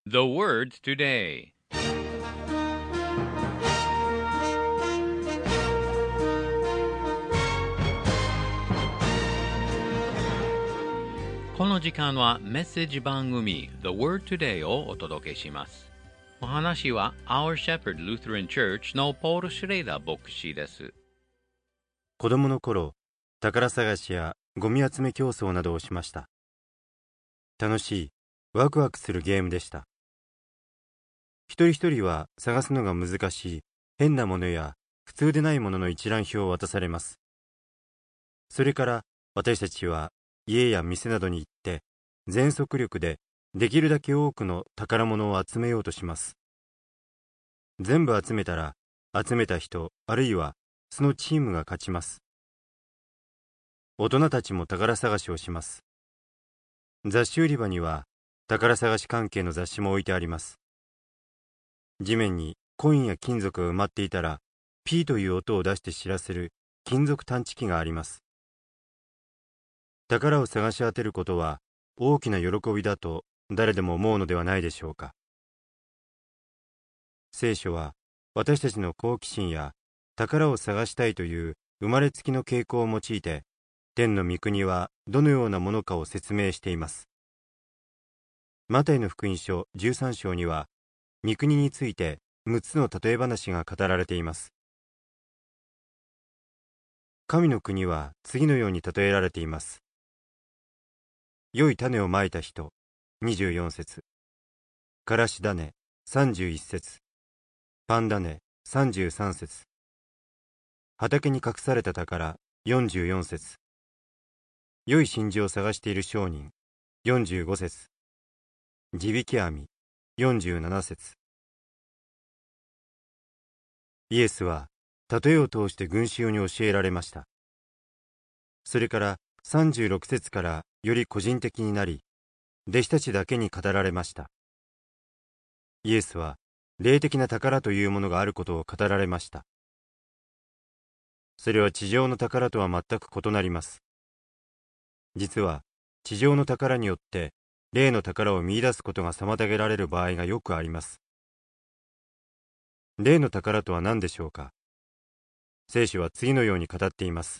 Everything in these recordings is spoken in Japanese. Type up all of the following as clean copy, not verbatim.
The word today. この時間はメッセージ番組 The Word Today をお届けします。お話は Our Shepherd Lutheran Church のポール・シュレイダー牧師です。 子供の頃、宝探しやゴミ集め競争などをしました。楽しい、ワクワクするゲームでした。一人一人は探すのが難しい変なものや普通でないものの一覧表を渡されます。それから私たちは家や店などに行って全速力でできるだけ多くの宝物を集めようとします。全部集めたら集めた人あるいはそのチームが勝ちます。大人たちも宝探しをします。雑誌売り場には宝探し関係の雑誌も置いてあります。地面にコインや金属が埋まっていたらピーという音を出して知らせる金属探知機があります。宝を探し当てることは大きな喜びだと誰でも思うのではないでしょうか。聖書は私たちの好奇心や宝を探したいという生まれつきの傾向を用いて天の御国はどのようなものかを説明しています。マタイの福音書13章には御国について6つの例え話が語られています。神の国は次のように例えられています。良い種をまいた人24節、からし種31節、パン種33節、畑に隠された宝44節、良い真珠を探している商人45節、地引き網47節。イエスは例えを通して群衆に教えられました。それから36節からより個人的になり、弟子たちだけに語られました。イエスは霊的な宝というものがあることを語られました。それは地上の宝とは全く異なります。実は地上の宝によって霊の宝を見出すことが妨げられる場合がよくあります。霊の宝とは何でしょうか。聖書は次のように語っています。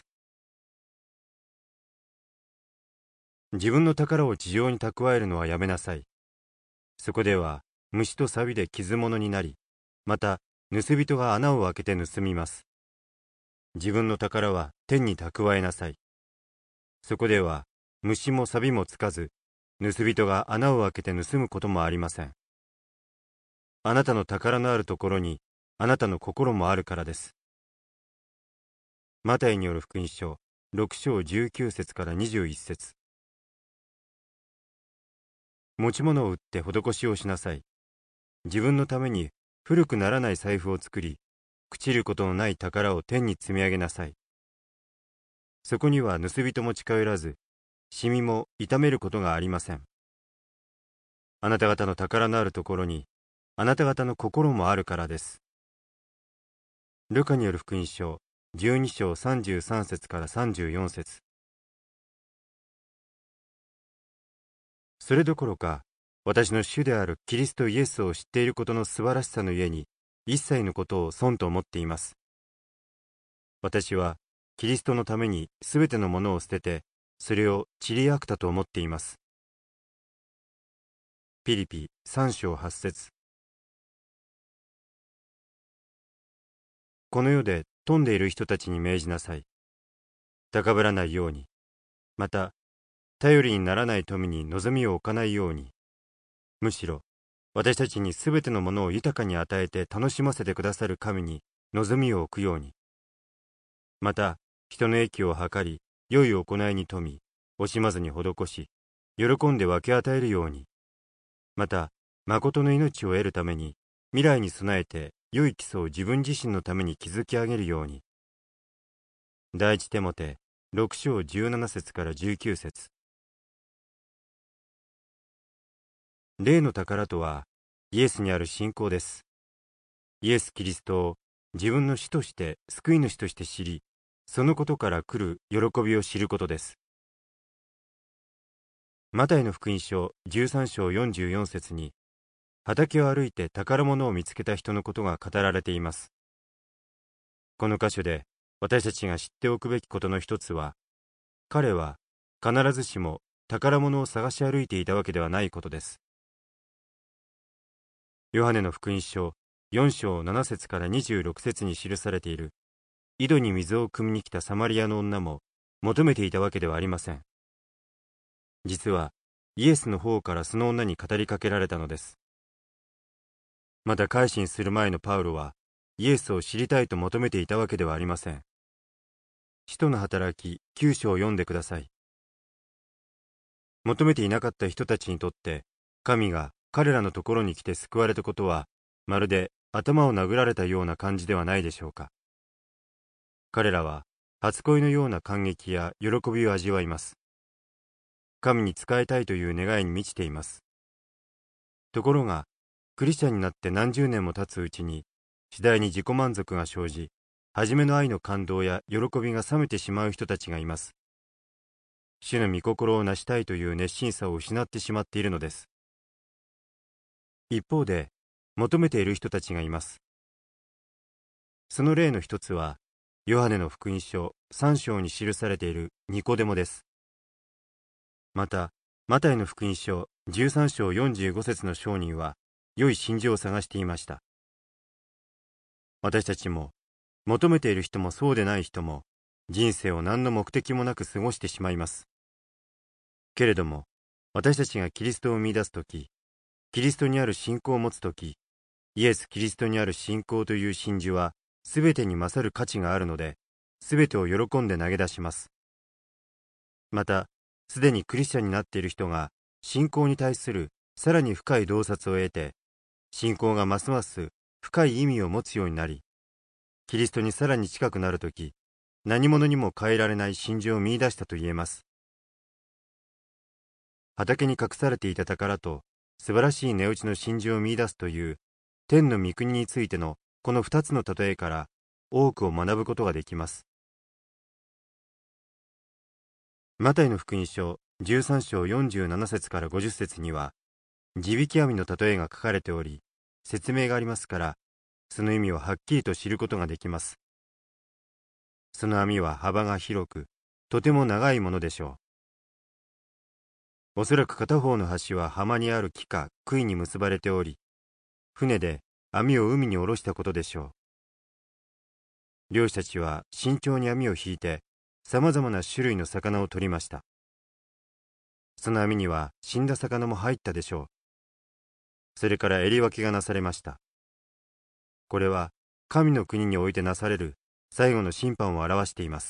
自分の宝を地上に蓄えるのはやめなさい。そこでは虫と錆で傷物になり、また盗人が穴を開けて盗みます。自分の宝は天に蓄えなさい。そこでは虫も錆もつかず、盗人が穴を開けて盗むこともありません。あなたの宝のあるところにあなたの心もあるからです。マタイによる福音書6章19節から21節。持ち物を売って施しをしなさい。自分のために古くならない財布を作り、朽ちることのない宝を天に積み上げなさい。そこには盗人も近寄らず、シミも傷めることがありません。あなた方の宝のあるところに、あなた方の心もあるからです。ルカによる福音書12章33節から34節。それどころか、私の主であるキリストイエスを知っていることの素晴らしさのゆえに、一切のことを損と思っています。私はキリストのためにすべてのものを捨てて、それを塵りあくたと思っています。ピリピ3章8節。この世で富んでいる人たちに命じなさい。高ぶらないように。また、頼りにならない富に望みを置かないように。むしろ、私たちにすべてのものを豊かに与えて楽しませてくださる神に望みを置くように。また、人の益を図り、良い行いに富み、惜しまずに施し、喜んで分け与えるように。また、誠の命を得るために、未来に備えて良い基礎を自分自身のために築き上げるように。第一テモテ6章17節から19節。霊の宝とは、イエスにある信仰です。イエス・キリストを自分の主として救い主として知り、そのことから来る喜びを知ることです。マタイの福音書13章44節に、 畑を歩いて宝物を見つけた人のことが語られています。この箇所で私たちが知っておくべきことの一つは、彼は必ずしも宝物を探し歩いていたわけではないことです。ヨハネの福音書4章7節から26節に記されている、井戸に水を汲みに来たサマリアの女も求めていたわけではありません。実はイエスの方からその女に語りかけられたのです。また改心する前のパウロはイエスを知りたいと求めていたわけではありません。使徒の働き9章を読んでください。求めていなかった人たちにとって神が彼らのところに来て救われたことは、まるで頭を殴られたような感じではないでしょうか。彼らは初恋のような感激や喜びを味わいます。神に仕えたいという願いに満ちています。ところがクリスチャンになって何十年も経つうちに、次第に自己満足が生じ、初めの愛の感動や喜びが冷めてしまう人たちがいます。主の御心を成したいという熱心さを失ってしまっているのです。一方で、求めている人たちがいます。その例の一つは、ヨハネの福音書3章に記されているニコデモです。また、マタイの福音書13章45節の商人は、良い真珠を探していました。私たちも、求めている人もそうでない人も、人生を何の目的もなく過ごしてしまいます。けれども、私たちがキリストを見出すとき、キリストにある信仰を持つとき、イエス・キリストにある信仰という真珠は、すべてに勝る価値があるので、すべてを喜んで投げ出します。また、すでにクリスチャンになっている人が、信仰に対するさらに深い洞察を得て、信仰がますます深い意味を持つようになり、キリストにさらに近くなるとき、何者にも変えられない真珠を見出したと言えます。畑に隠されていた宝と素晴らしい値打ちの真珠を見出すという天の御国についてのこの2つの例えから多くを学ぶことができます。マタイの福音書13章47節から50節には、地引き網の例えが書かれており、説明がありますから、その意味をはっきりと知ることができます。その網は幅が広く、とても長いものでしょう。おそらく片方の端は浜にある木か杭に結ばれており、船で網を海に下ろしたことでしょう。漁師たちは慎重に網を引いて、さまざまな種類の魚を取りました。その網には死んだ魚も入ったでしょう。それから襟分けがなされました。これは神の国においてなされる最後の審判を表しています。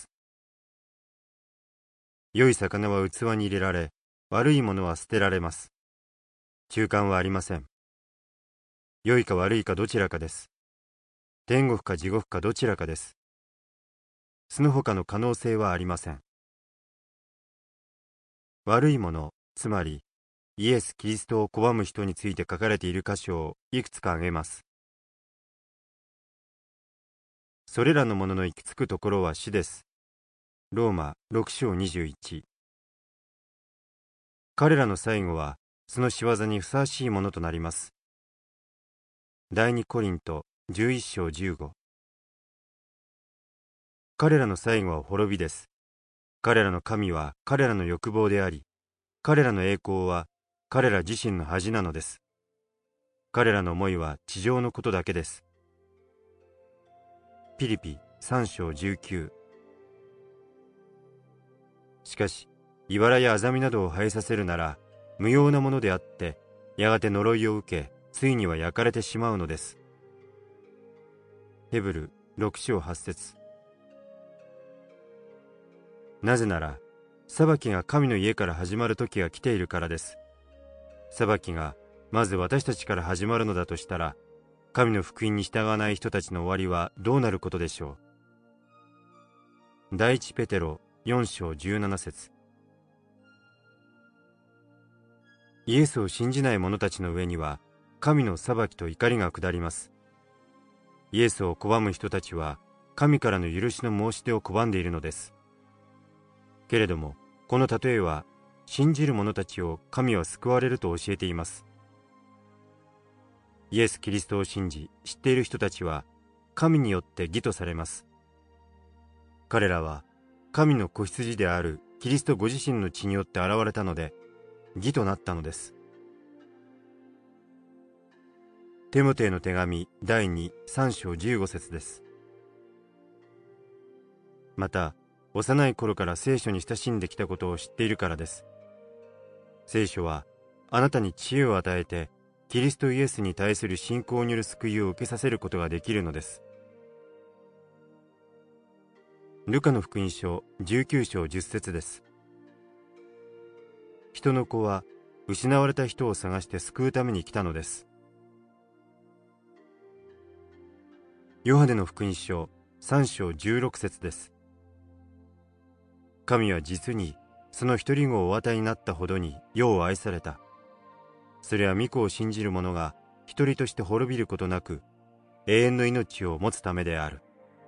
良い魚は器に入れられ、悪いものは捨てられます。中間はありません。良いか悪いかどちらかです。天国か地獄かどちらかです。その他の可能性はありません。悪いもの、つまりイエス・キリストを拒む人について書かれている箇所をいくつか挙げます。それらのものの行き着くところは死です。ローマ6章21。彼らの最後はその仕業にふさわしいものとなります。第2コリント11章15。彼らの最後は滅びです。彼らの神は彼らの欲望であり、彼らの栄光は彼ら自身の恥なのです。彼らの思いは地上のことだけです。ピリピ3章19。しかし、茨やアザミなどを生えさせるなら、無用なものであって、やがて呪いを受け、ついには焼かれてしまうのです。ヘブル6章8節。なぜなら、裁きが神の家から始まる時が来ているからです。裁きがまず私たちから始まるのだとしたら、神の福音に従わない人たちの終わりはどうなることでしょう。第一ペテロ4章17節。イエスを信じない者たちの上には、神の裁きと怒りが下ります。イエスを拒む人たちは、神からの許しの申し出を拒んでいるのです。けれども、この例えは、信じる者たちを神は救われると教えています。 イエス・キリストを信じ知っている人たちは神によって義とされます。彼らは神の子羊であるキリストご自身の血によって現れたので義となったのです。テモテへの手紙第2、3章15節です。また、幼い頃から聖書に親しんできたことを知っているからです。聖書はあなたに知恵を与えて、キリストイエスに対する信仰による救いを受けさせることができるのです。ルカの福音書19章10節です。人の子は失われた人を探して救うために来たのです。ヨハネの福音書3章16節です。神は実にその一人子をお与えになったほどに世を愛された。それは御子を信じる者が一人として滅びることなく永遠の命を持つためである。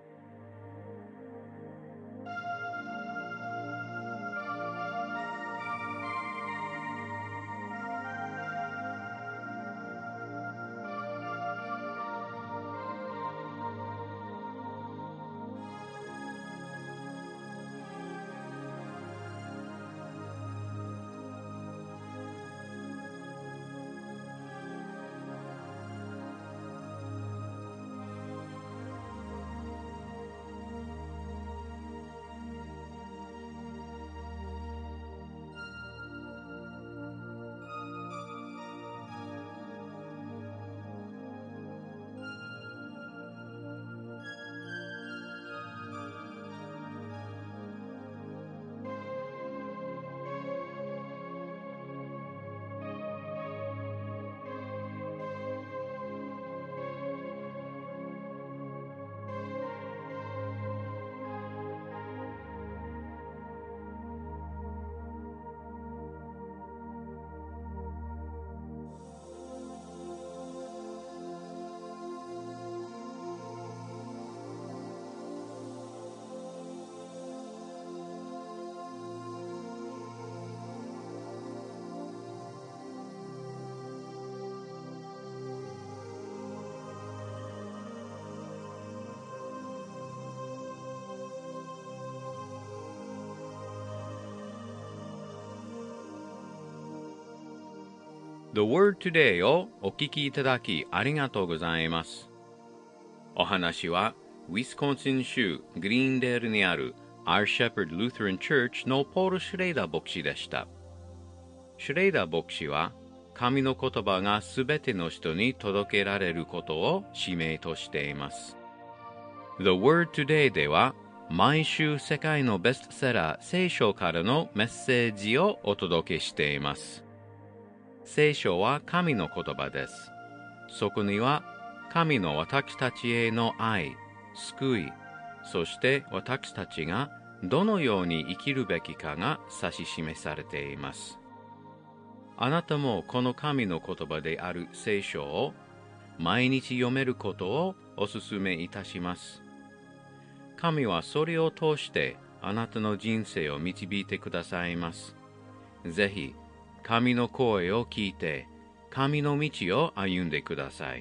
The Word Today をお聞きいただきありがとうございます。お話はウィスコンシン州グリーンデールにある Our Shepherd Lutheran Church のポール・シュレイダー牧師でした。シュレイダー牧師は神の言葉がすべての人に届けられることを使命としています。The Word Today では毎週世界のベストセラー聖書からのメッセージをお届けしています。聖書は神の言葉です。そこには神の私たちへの愛、救い、そして私たちがどのように生きるべきかが指し示されています。あなたもこの神の言葉である聖書を毎日読めることをお勧めいたします。神はそれを通してあなたの人生を導いてくださいます。ぜひ、神の声を聞いて、神の道を歩んでください。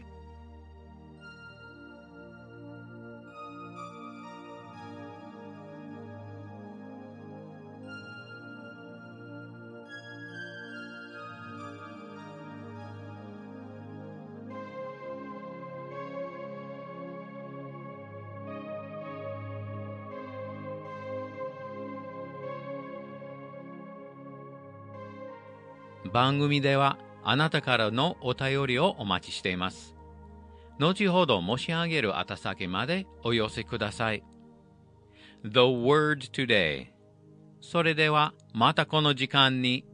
番組ではあなたからのお便りをお待ちしています。後ほど申し上げる宛先までお寄せください。The Word Today。それではまたこの時間に